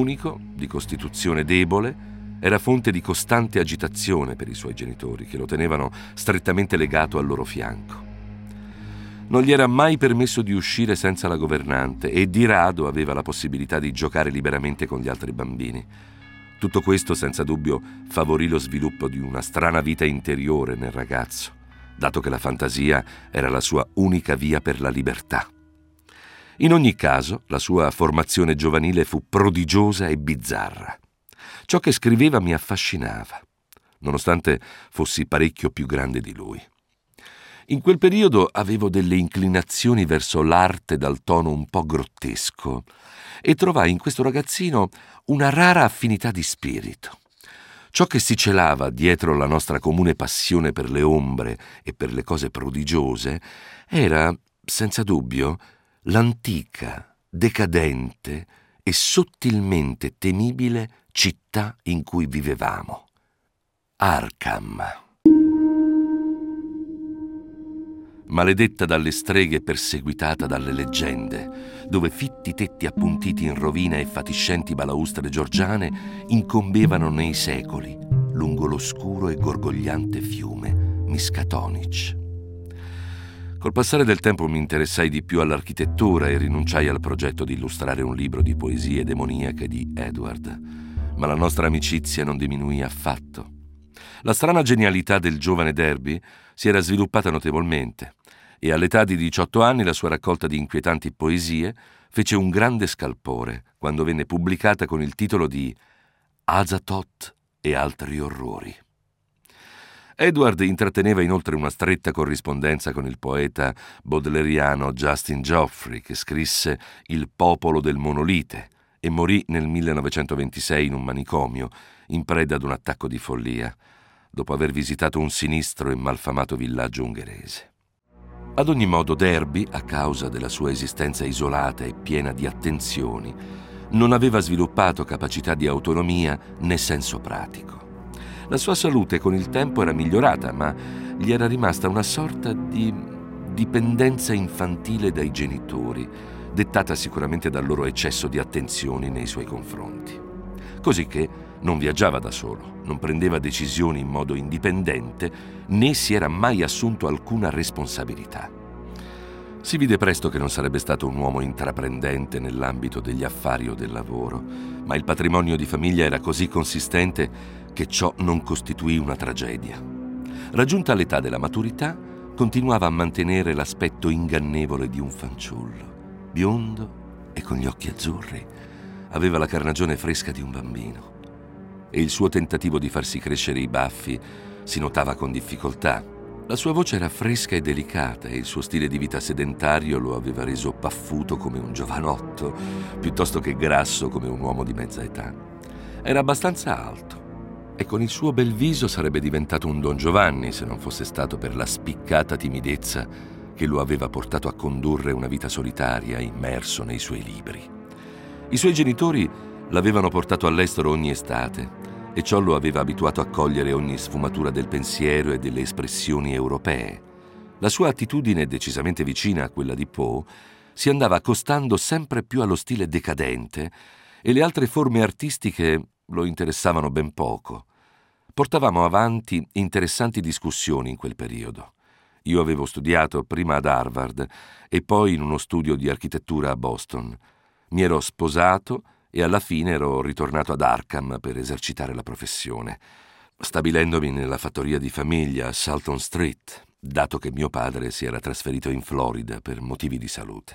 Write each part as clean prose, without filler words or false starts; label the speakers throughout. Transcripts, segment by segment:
Speaker 1: Unico, di costituzione debole, era fonte di costante agitazione per i suoi genitori, che lo tenevano strettamente legato al loro fianco. Non gli era mai permesso di uscire senza la governante e di rado aveva la possibilità di giocare liberamente con gli altri bambini. Tutto questo, senza dubbio, favorì lo sviluppo di una strana vita interiore nel ragazzo, dato che la fantasia era la sua unica via per la libertà. In ogni caso, la sua formazione giovanile fu prodigiosa e bizzarra. Ciò che scriveva mi affascinava, nonostante fossi parecchio più grande di lui. In quel periodo avevo delle inclinazioni verso l'arte dal tono un po' grottesco e trovai in questo ragazzino una rara affinità di spirito. Ciò che si celava dietro la nostra comune passione per le ombre e per le cose prodigiose era, senza dubbio, l'antica, decadente e sottilmente temibile città in cui vivevamo. Arkham. Maledetta dalle streghe e perseguitata dalle leggende, dove fitti tetti appuntiti in rovina e fatiscenti balaustre georgiane incombevano nei secoli lungo l'oscuro e gorgogliante fiume Miskatonic. Col passare del tempo mi interessai di più all'architettura e rinunciai al progetto di illustrare un libro di poesie demoniache di Edward, ma la nostra amicizia non diminuì affatto. La strana genialità del giovane Derby si era sviluppata notevolmente e all'età di 18 anni la sua raccolta di inquietanti poesie fece un grande scalpore quando venne pubblicata con il titolo di Azathoth e altri orrori. Edward intratteneva inoltre una stretta corrispondenza con il poeta baudelairiano Justin Geoffrey, che scrisse Il popolo del monolite e morì nel 1926 in un manicomio, in preda ad un attacco di follia, dopo aver visitato un sinistro e malfamato villaggio ungherese. Ad ogni modo, Derby, a causa della sua esistenza isolata e piena di attenzioni, non aveva sviluppato capacità di autonomia né senso pratico. La sua salute con il tempo era migliorata, ma gli era rimasta una sorta di dipendenza infantile dai genitori, dettata sicuramente dal loro eccesso di attenzioni nei suoi confronti. Così che non viaggiava da solo, non prendeva decisioni in modo indipendente, né si era mai assunto alcuna responsabilità. Si vide presto che non sarebbe stato un uomo intraprendente nell'ambito degli affari o del lavoro, ma il patrimonio di famiglia era così consistente che ciò non costituì una tragedia. Raggiunta l'età della maturità, continuava a mantenere l'aspetto ingannevole di un fanciullo, biondo e con gli occhi azzurri. Aveva la carnagione fresca di un bambino e il suo tentativo di farsi crescere i baffi si notava con difficoltà. La sua voce era fresca e delicata e il suo stile di vita sedentario lo aveva reso paffuto come un giovanotto, piuttosto che grasso come un uomo di mezza età. Era abbastanza alto e con il suo bel viso sarebbe diventato un Don Giovanni se non fosse stato per la spiccata timidezza che lo aveva portato a condurre una vita solitaria, immerso nei suoi libri. I suoi genitori l'avevano portato all'estero ogni estate e ciò lo aveva abituato a cogliere ogni sfumatura del pensiero e delle espressioni europee. La sua attitudine, decisamente vicina a quella di Poe, si andava accostando sempre più allo stile decadente e le altre forme artistiche lo interessavano ben poco. Portavamo avanti interessanti discussioni in quel periodo. Io avevo studiato prima ad Harvard e poi in uno studio di architettura a Boston. Mi ero sposato e alla fine ero ritornato ad Arkham per esercitare la professione, stabilendomi nella fattoria di famiglia a Salton Street, dato che mio padre si era trasferito in Florida per motivi di salute.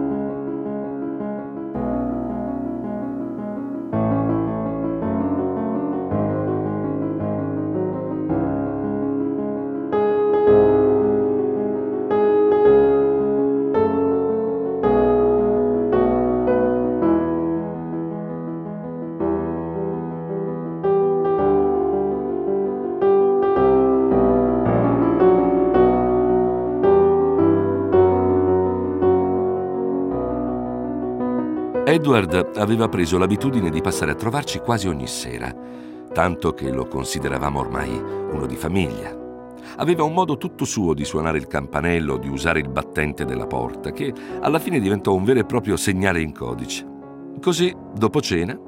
Speaker 1: Edward aveva preso l'abitudine di passare a trovarci quasi ogni sera, tanto che lo consideravamo ormai uno di famiglia. Aveva un modo tutto suo di suonare il campanello, di usare il battente della porta, che alla fine diventò un vero e proprio segnale in codice. Così, dopo cena,